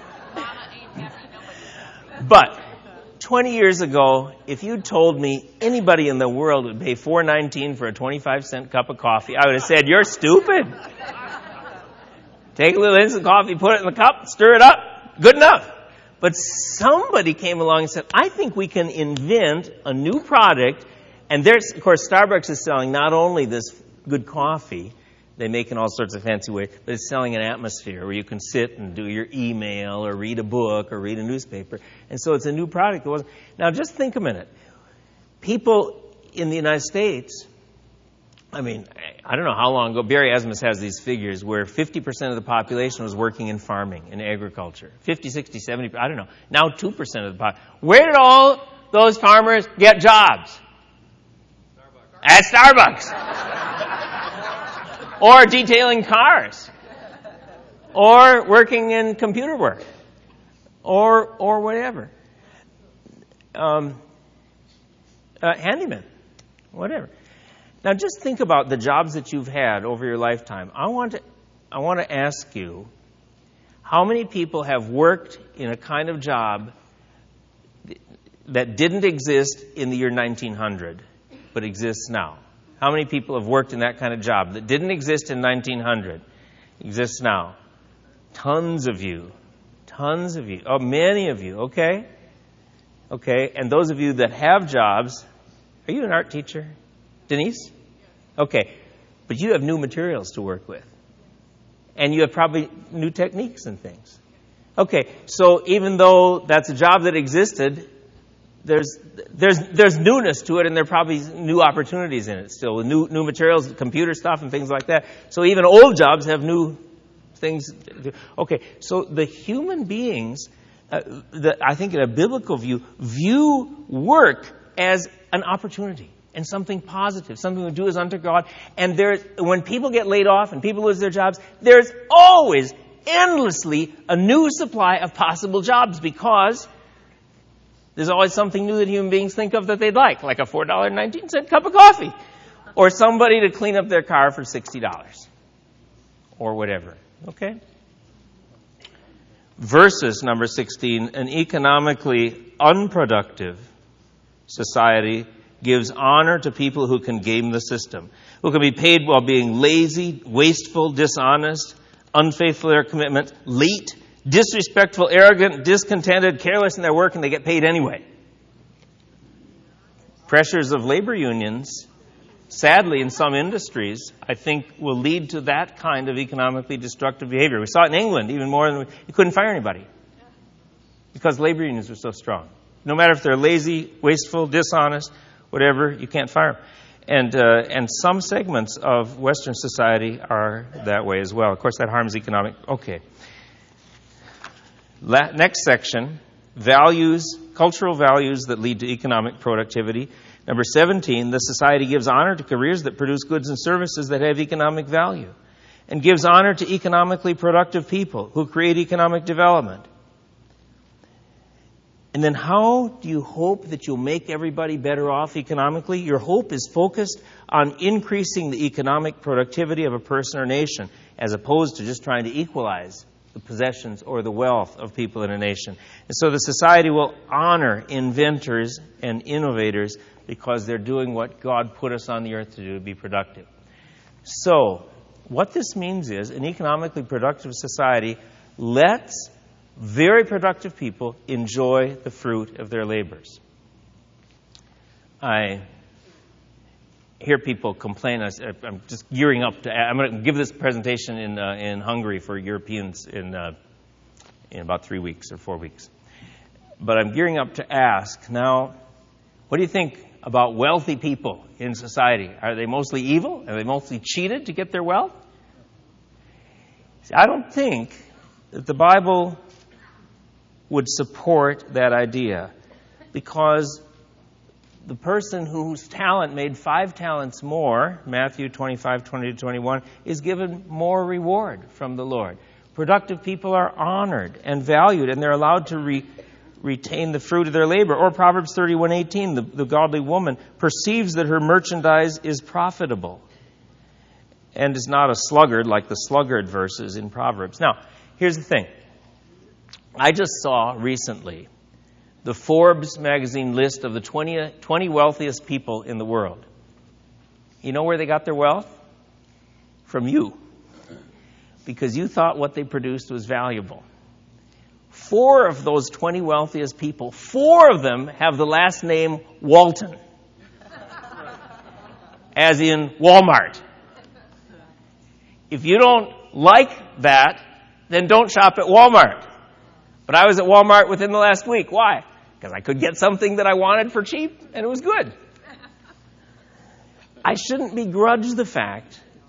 But twenty years ago, if you'd told me anybody in the world would pay four dollars and nineteen cents for a twenty-five cent cup of coffee, I would have said, you're stupid. Take a little instant coffee, put it in the cup, stir it up. Good enough. But somebody came along and said, I think we can invent a new product. And there's, of course, Starbucks is selling not only this good coffee, they make in all sorts of fancy ways, but it's selling an atmosphere where you can sit and do your email or read a book or read a newspaper. And so it's a new product. That wasn't. Now, just think a minute. People in the United States, I mean, I don't know how long ago, Barry Asmus has these figures where fifty percent of the population was working in farming, in agriculture. fifty, sixty, seventy, I don't know. Now two percent of the population. Where did all those farmers get jobs? Starbucks. At Starbucks. Or detailing cars. Or working in computer work. Or or whatever. Um, uh, handyman. Whatever. Now, just think about the jobs that you've had over your lifetime. I want to, I want to ask you, how many people have worked in a kind of job that didn't exist in the year nineteen hundred, but exists now? How many people have worked in that kind of job that didn't exist in nineteen hundred, exists now? Tons of you. Tons of you. Oh, many of you. Okay? Okay. And those of you that have jobs, are you an art teacher? Denise? Okay. But you have new materials to work with. And you have probably new techniques and things. Okay. So even though that's a job that existed, there's there's there's newness to it, and there are probably new opportunities in it still, with new new materials, computer stuff and things like that. So even old jobs have new things. Okay. So the human beings, uh, the, I think in a biblical view, view work as an opportunity. And something positive, something we do as unto God. And there, when people get laid off and people lose their jobs, there's always, endlessly, a new supply of possible jobs because there's always something new that human beings think of that they'd like, like a four dollars and nineteen cents cup of coffee, or somebody to clean up their car for sixty dollars, or whatever. Okay? Versus number sixteen, an economically unproductive society gives honor to people who can game the system, who can be paid while being lazy, wasteful, dishonest, unfaithful in their commitment, late, disrespectful, arrogant, discontented, careless in their work, and they get paid anyway. Pressures of labor unions, sadly in some industries, I think will lead to that kind of economically destructive behavior. We saw it in England even more than we, you couldn't fire anybody because labor unions were so strong. No matter if they're lazy, wasteful, dishonest, whatever, you can't fire them. And, uh, and some segments of Western society are that way as well. Of course, that harms economic... Okay. La- next section, values, cultural values that lead to economic productivity. Number seventeen, the society gives honor to careers that produce goods and services that have economic value, and gives honor to economically productive people who create economic development. And then how do you hope that you'll make everybody better off economically? Your hope is focused on increasing the economic productivity of a person or nation, as opposed to just trying to equalize the possessions or the wealth of people in a nation. And so the society will honor inventors and innovators because they're doing what God put us on the earth to do, to be productive. So what this means is an economically productive society lets very productive people enjoy the fruit of their labors. I hear people complain. I'm just gearing up to. I'm going to give this presentation in uh, in Hungary for Europeans in uh, in about three weeks or four weeks. But I'm gearing up to ask now, what do you think about wealthy people in society? Are they mostly evil? Are they mostly cheated to get their wealth? See, I don't think that the Bible would support that idea, because the person whose talent made five talents more, Matthew twenty-five, twenty to twenty-one, is given more reward from the Lord. Productive people are honored and valued, and they're allowed to re- retain the fruit of their labor. Or Proverbs thirty-one eighteen, the, the godly woman perceives that her merchandise is profitable and is not a sluggard like the sluggard verses in Proverbs. Now, here's the thing. I just saw recently the Forbes magazine list of the twenty, twenty wealthiest people in the world. You know where they got their wealth? From you. Because you thought what they produced was valuable. Four of those twenty wealthiest people, four of them have the last name Walton. As in Walmart. If you don't like that, then don't shop at Walmart. But I was at Walmart within the last week. Why? Because I could get something that I wanted for cheap, and it was good. I shouldn't begrudge the fact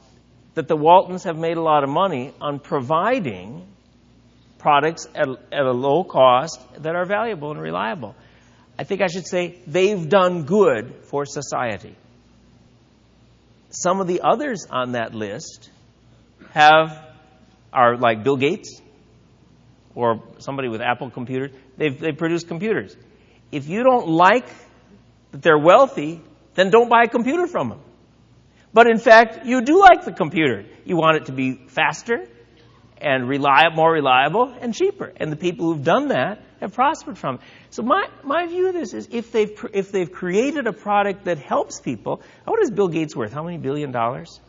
that the Waltons have made a lot of money on providing products at, at a low cost that are valuable and reliable. I think I should say they've done good for society. Some of the others on that list have are like Bill Gates or somebody with Apple computers. They've, they've produced computers. If you don't like that they're wealthy, then don't buy a computer from them. But in fact, you do like the computer. You want it to be faster and reliable, more reliable and cheaper. And the people who've done that have prospered from it. So my, my view of this is if they've, if they've created a product that helps people, what is Bill Gates worth? How many billion dollars?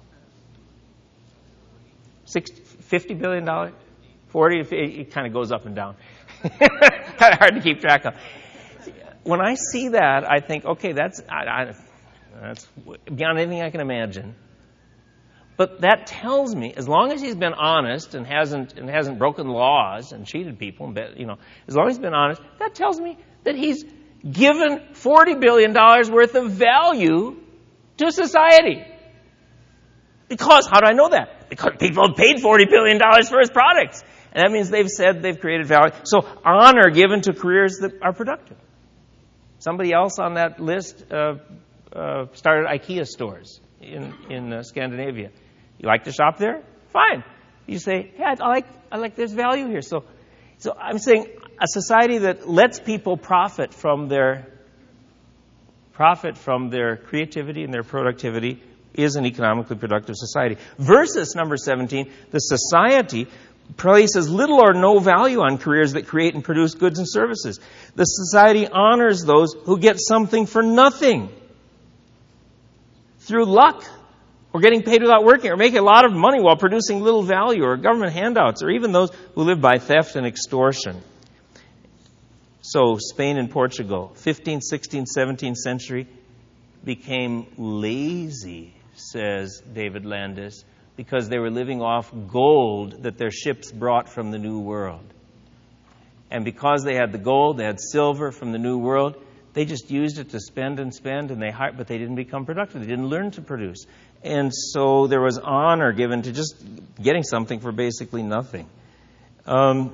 sixty, fifty billion dollars? forty? It kind of goes up and down. Kind of hard to keep track of. When I see that, I think, okay, that's, I, I, that's beyond anything I can imagine. But that tells me, as long as he's been honest and hasn't and hasn't broken laws and cheated people, and you know, as long as he's been honest, that tells me that he's given forty billion dollars worth of value to society. Because, how do I know that? Because people have paid forty billion dollars for his products. And that means they've said they've created value. So honor given to careers that are productive. Somebody else on that list uh, uh, started IKEA stores in, in uh, Scandinavia. You like to shop there? Fine. You say, yeah, I like, I like, there's value here. So, so I'm saying a society that lets people profit from their, profit from their creativity and their productivity is an economically productive society. Versus number seventeen, the society places little or no value on careers that create and produce goods and services. The society honors those who get something for nothing through luck, or getting paid without working, or making a lot of money while producing little value, or government handouts, or even those who live by theft and extortion. So Spain and Portugal, fifteenth, sixteenth, seventeenth century, became lazy, says David Landis, because they were living off gold that their ships brought from the New World. And because they had the gold, they had silver from the New World, they just used it to spend and spend, and they hired, but they didn't become productive. They didn't learn to produce. And so there was honor given to just getting something for basically nothing. Um,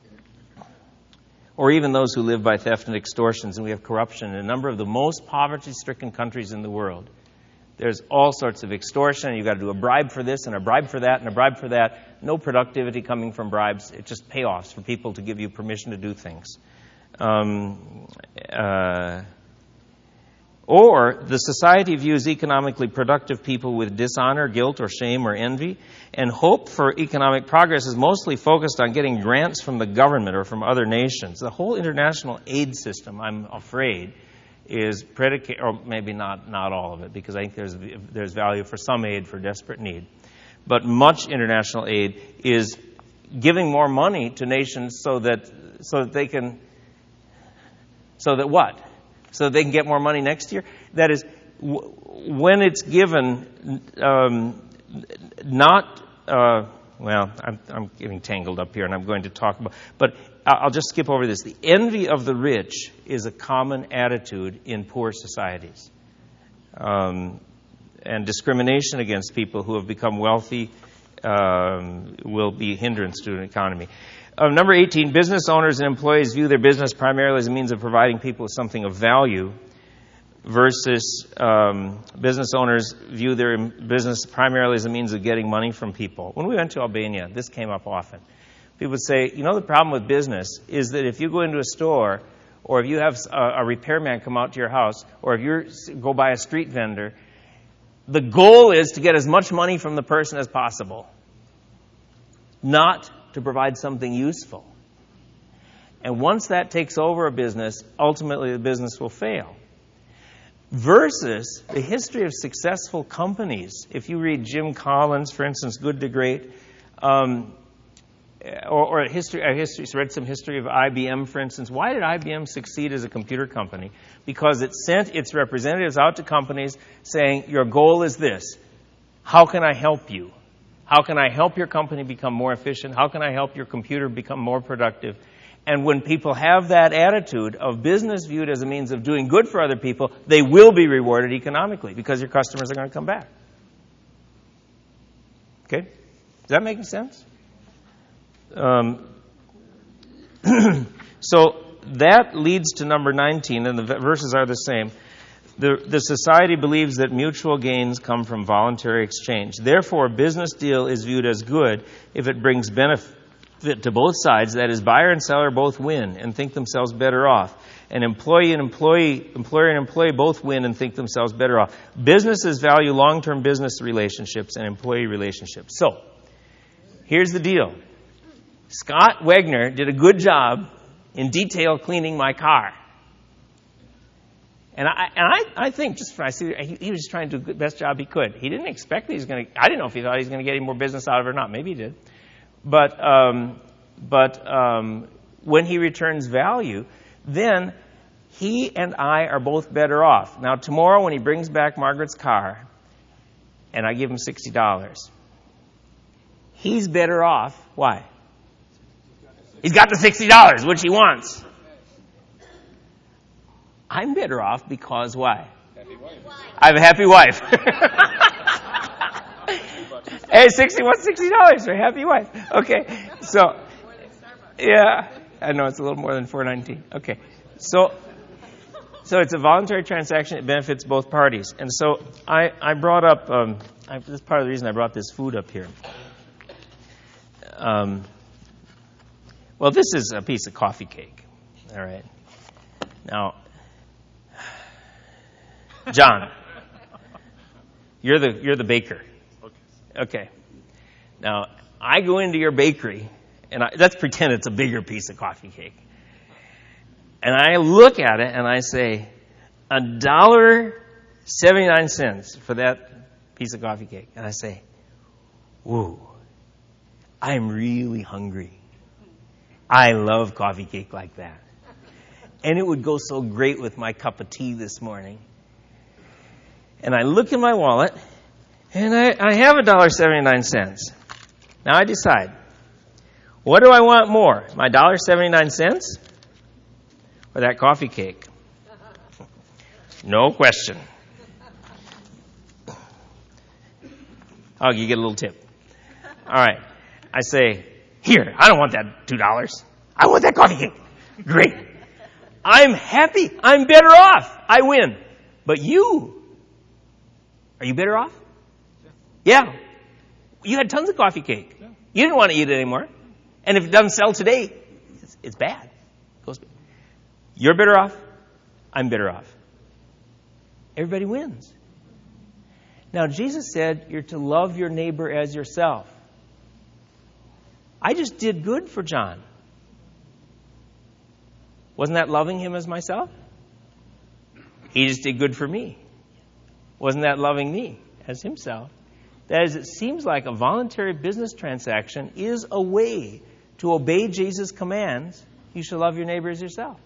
or even those who live by theft and extortions, and we have corruption in a number of the most poverty-stricken countries in the world. There's all sorts of extortion. You've got to do a bribe for this and a bribe for that and a bribe for that. No productivity coming from bribes. It's just payoffs for people to give you permission to do things. Um, uh, or the society views economically productive people with dishonor, guilt, or shame, or envy, and hope for economic progress is mostly focused on getting grants from the government or from other nations. The whole international aid system, I'm afraid, is predicated, or maybe not, not all of it, because I think there's there's value for some aid for desperate need. But much international aid is giving more money to nations so that so that they can so that what? So that they can get more money next year? That is, w- when it's given, um, not, uh, well, I'm, I'm getting tangled up here and I'm going to talk about, but I'll just skip over this. The envy of the rich is a common attitude in poor societies. Um, and discrimination against people who have become wealthy um, will be a hindrance to an economy. Uh, number eighteen, business owners and employees view their business primarily as a means of providing people with something of value, versus um, business owners view their business primarily as a means of getting money from people. When we went to Albania, this came up often. People would say, you know, the problem with business is that if you go into a store, or if you have a, a repairman come out to your house, or if you go by a street vendor, the goal is to get as much money from the person as possible, not to provide something useful. And once that takes over a business, ultimately the business will fail. Versus the history of successful companies. If you read Jim Collins, for instance, Good to Great, um, or, or a history, a history, read some history of I B M, for instance. Why did I B M succeed as a computer company? Because it sent its representatives out to companies saying, your goal is this. How can I help you? How can I help your company become more efficient? How can I help your computer become more productive? And when people have that attitude of business viewed as a means of doing good for other people, they will be rewarded economically because your customers are going to come back. Okay? Is that making sense? Um, so that leads to number nineteen, and the verses are the same. The, the society believes that mutual gains come from voluntary exchange. Therefore, a business deal is viewed as good if it brings benefit to both sides. That is, buyer and seller both win and think themselves better off. And employee and employee, employer and employee both win and think themselves better off. Businesses value long-term business relationships and employee relationships. So, here's the deal. Scott Wegner did a good job in detail cleaning my car. And I and I, I think just for I see he, he was just trying to do the best job he could. He didn't expect that he was going to. I didn't know if he thought he was going to get any more business out of it or not. Maybe he did. But um, but um, when he returns value, then he and I are both better off. Now tomorrow when he brings back Margaret's car, and I give him sixty dollars, he's better off. Why? He's got the sixty dollars, which he wants. I'm better off because why? Happy wife. I have a happy wife. Hey, sixty, what's sixty dollars for a happy wife? Okay, so, yeah, I know it's a little more than four nineteen. Okay, so, so it's a voluntary transaction. It benefits both parties. And so I, I brought up, um, I, this is part of the reason I brought this food up here. Um, well, this is a piece of coffee cake. All right. Now, John, you're the you're the baker. Okay. Now, I go into your bakery, and I, let's pretend it's a bigger piece of coffee cake. And I look at it, and I say, a dollar seventy-nine cents for that piece of coffee cake. And I say, whoa, I'm really hungry. I love coffee cake like that. And it would go so great with my cup of tea this morning. And I look in my wallet, and I, I have a dollar seventy-nine cents. Now I decide, what do I want more, my dollar seventy-nine cents or that coffee cake? No question. Oh, you get a little tip. All right. I say, here, I don't want that two dollars. I want that coffee cake. Great. I'm happy. I'm better off. I win. But you, are you better off? Yeah. yeah. You had tons of coffee cake. Yeah. You didn't want to eat it anymore. And if it doesn't sell today, it's, it's bad. It goes bad. You're better off. I'm better off. Everybody wins. Now, Jesus said you're to love your neighbor as yourself. I just did good for John. Wasn't that loving him as myself? He just did good for me. Wasn't that loving me as himself? That is, it seems like a voluntary business transaction is a way to obey Jesus' commands. You shall love your neighbor as yourself.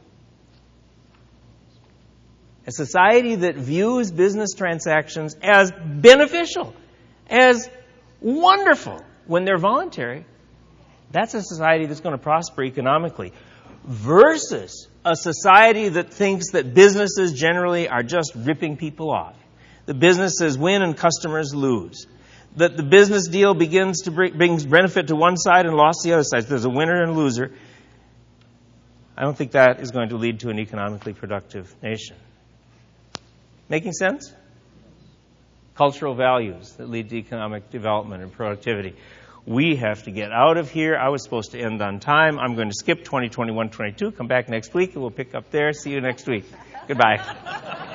A society that views business transactions as beneficial, as wonderful when they're voluntary, that's a society that's going to prosper economically. Versus a society that thinks that businesses generally are just ripping people off. The businesses win and customers lose. That the business deal begins to bring brings benefit to one side and loss to the other side. So there's a winner and a loser. I don't think that is going to lead to an economically productive nation. Making sense? Cultural values that lead to economic development and productivity. We have to get out of here. I was supposed to end on time. I'm going to skip twenty, twenty-one, twenty-two. Come back next week and we'll pick up there. See you next week. Goodbye.